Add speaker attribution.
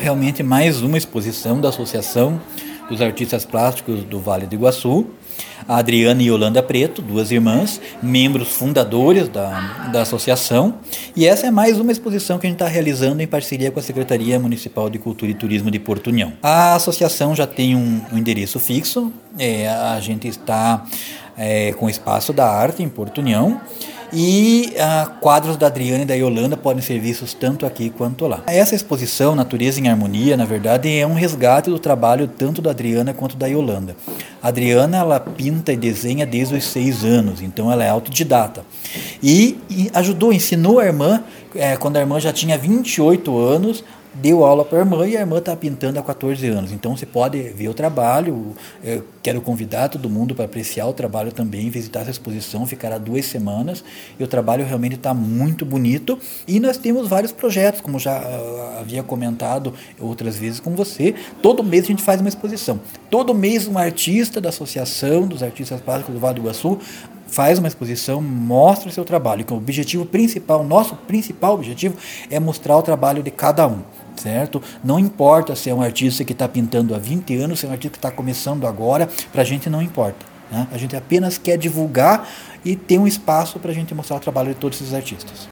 Speaker 1: realmente mais uma exposição da Associação dos Artistas Plásticos do Vale do Iguaçu. A Adriana e Yolanda Preto, duas irmãs, membros fundadores da associação. E essa é mais uma exposição que a gente está realizando em parceria com a Secretaria Municipal de Cultura e Turismo de Porto União. A associação já tem um endereço fixo, a gente está com o Espaço da Arte em Porto União. E quadros da Adriana e da Yolanda podem ser vistos tanto aqui quanto lá. Essa exposição, Natureza em Harmonia, na verdade é um resgate do trabalho tanto da Adriana quanto da Yolanda. A Adriana, ela pinta e desenha desde os 6 anos, então ela é autodidata. E ensinou a irmã, quando a irmã já tinha 28 anos, deu aula para a irmã e a irmã está pintando há 14 anos. Então você pode ver o trabalho. Eu quero convidar todo mundo para apreciar o trabalho também, visitar essa exposição, ficará 2 semanas. E o trabalho realmente está muito bonito. E nós temos vários projetos, como já havia comentado outras vezes com você. Todo mês a gente faz uma exposição. Todo mês um artista da Associação dos Artistas Plásticos do Vale do Iguaçu faz uma exposição, mostra o seu trabalho. O objetivo principal, nosso principal objetivo é mostrar o trabalho de cada um, certo? Não importa se é um artista que está pintando há 20 anos, se é um artista que está começando agora, para a gente não importa, né? A gente apenas quer divulgar e ter um espaço para a gente mostrar o trabalho de todos esses artistas.